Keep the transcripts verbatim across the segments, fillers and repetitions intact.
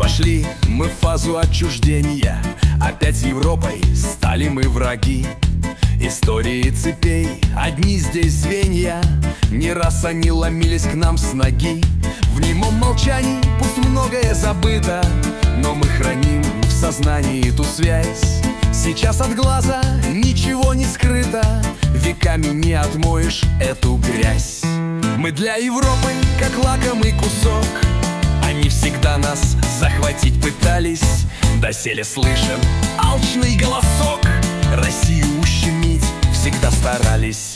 вошли мы в фазу отчуждения. Опять с Европой стали мы враги. Истории цепей, одни здесь звенья. Не раз они ломились к нам с ноги. В немом молчании пусть многое забыто, но мы храним в сознании ту связь. Сейчас от глаза ничего не скрыто, веками не отмоешь эту грязь. Мы для Европы как лакомый кусок, они всегда нас захватить пытались. Доселе слышен алчный голосок, Россию ущемить всегда старались.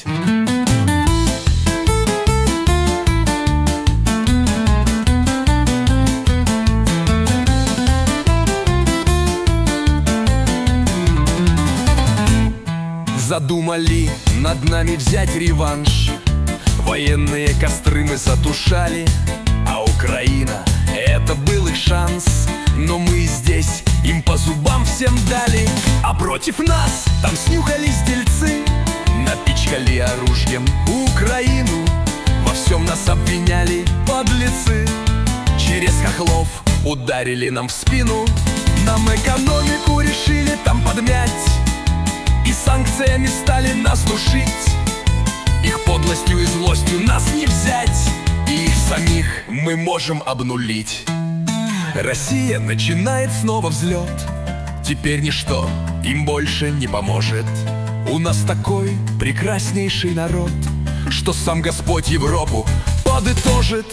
Задумали над нами взять реванш. Военные костры мы затушали, а Украина — это был их шанс. Но мы здесь им по зубам всем дали, а против нас там снюхались дельцы. Напичкали оружием Украину, во всем нас обвиняли подлецы. Через хохлов ударили нам в спину, нам экономику решили там подмять и санкциями стали нас душить. Их подлостью и злостью нас не взять, и их самих мы можем обнулить. Россия начинает снова взлет, теперь ничто им больше не поможет. У нас такой прекраснейший народ, что сам Господь Европу подытожит.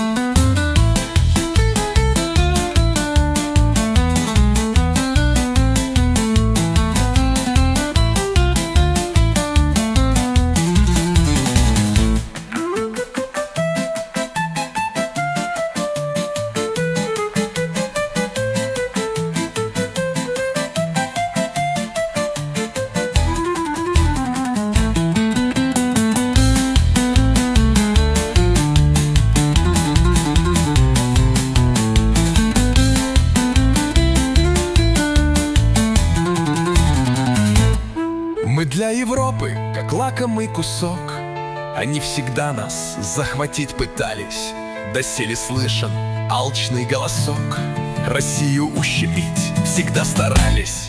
Мы для Европы как лакомый кусок, они всегда нас захватить пытались. Доселе слышен алчный голосок, Россию ущемить всегда старались.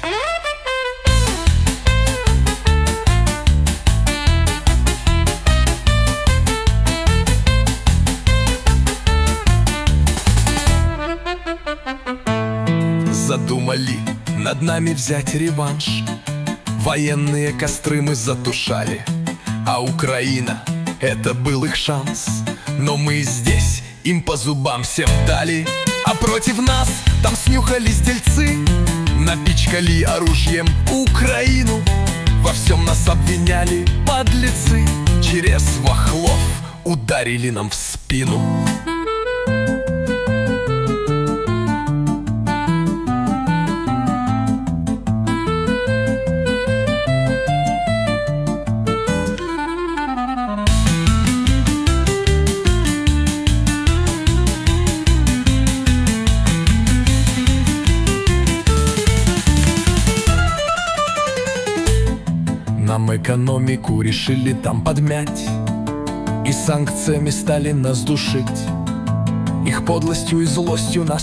Задумали над нами взять реванш. Военные костры мы затушали, а Украина — это был их шанс. Но мы здесь им по зубам всем дали, а против нас там снюхались дельцы. Напичкали оружием Украину, во всем нас обвиняли подлецы. Через вахлов ударили нам в спину. Нам экономику решили там подмять и санкциями стали нас душить. Их подлостью и злостью нас